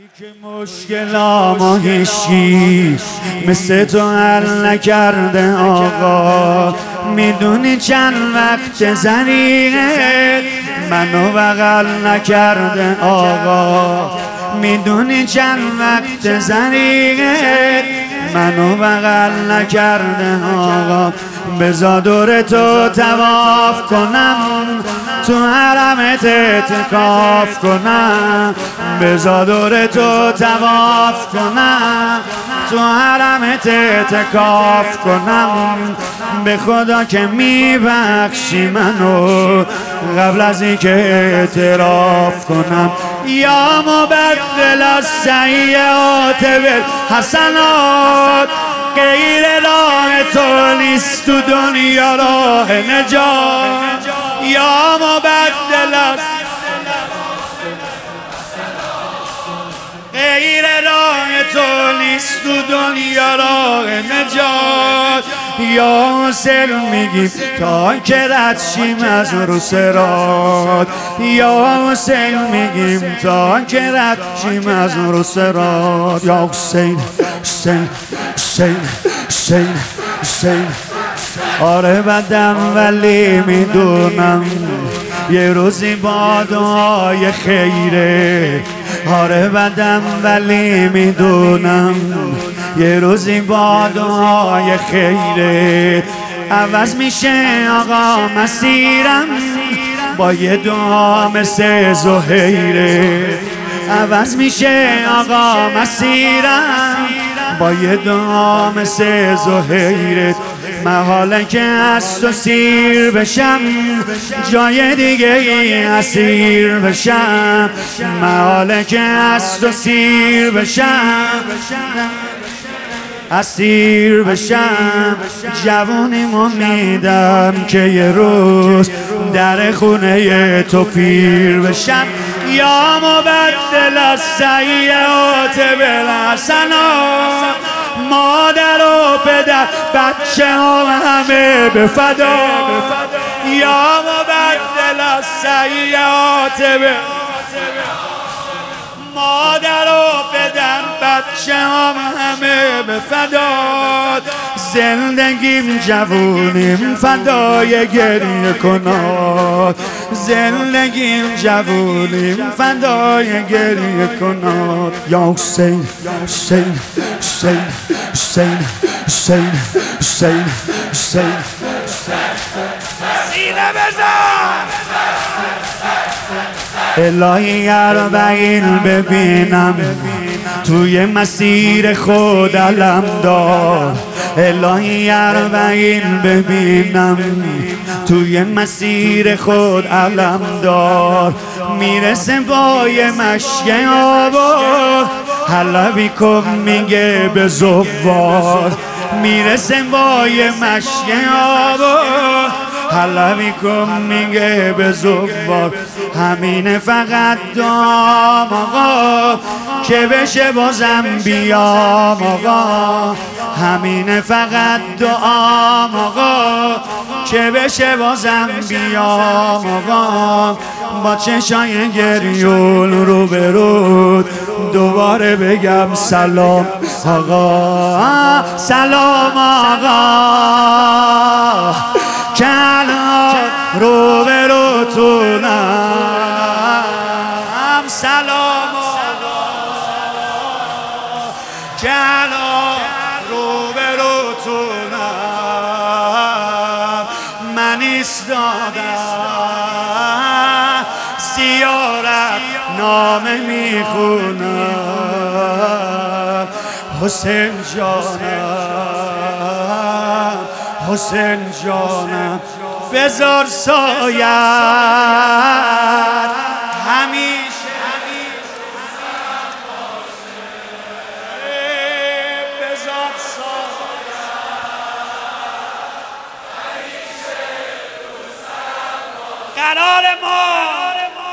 که مشکلامو هیچی مثل تو حل نکرده آقا. میدونی چند وقت زریقه منو بغل نکرده آقا. میدونی چند وقت زریقه منو بغل نکرده آقا. بزا دور تو طواف کنم، تو حرمت اعتکاف کنم. بزا دور تو طواف کنم، تو حرمت اعتکاف کنم. به خدا که میبخشی منو قبل از این که اعتراف کنم. یا مبدل السیئات بالحسنات، غیر راه تو نیست تو دنیا راه نجات. یا مبدل غیر راه تو نیست تو دنیا راه نجات. یا حسین میگیم تا که رد شیم از رو صراط. یا حسین میگیم تا که رد شیم از رو صراط. یا حسین حسین حسین حسین حسین. آره بدم ولی میدونم یه روزی با دعای خیره. آره بدم ولی میدونم یه روزی با دعای خیره عوض میشه آقا مسیرم با یه دعا مثل زهیره. عوض میشه آقا مسیرم با یه دعا مثل زهیره. محاله که از تو سیر بشم جای دیگه اسیر بشم. محاله که از تو سیر بشم اسیر بشم. جوونیمو میدم که یه روز در خونه تو پیر بشم. یا مبدل السیئات بالحسنات، مادر و پدر بچه ها همه به فدا. یا مبدل السیئات مادر و پدر بچه ها همه به فدا. زندگیم جوونیم فدای گریه کناد. زندگیم جوونیم فدای گریه کناد. یا حسین حسین حسین حسین حسین حسین حسین. سینه بزن الهی اربعین ببینم توی مسیر خود علم دار. الهی اربعین ببینم توی مسیر خود علم دار. میرسه با یه مشک آباد حلبی کن میگه به زوار. میرسه با یه مشک آباد حلبی کن میگه به زوار. همینه فقط دام آقا که بشه بازم بیام آقا. همینه فقط دعام آقا که بشه بازم بیام آقا. با چشای گریون رو به رود دوباره بگم سلام آقا. سلام آقا که الان رو به رو تونم. سلام آقا که الان رو به رو تونم. من ایستادم زیارت نامه میخونم. حسین جانم حسین جانم بذار سایت همیشه بذار سایت قرار ما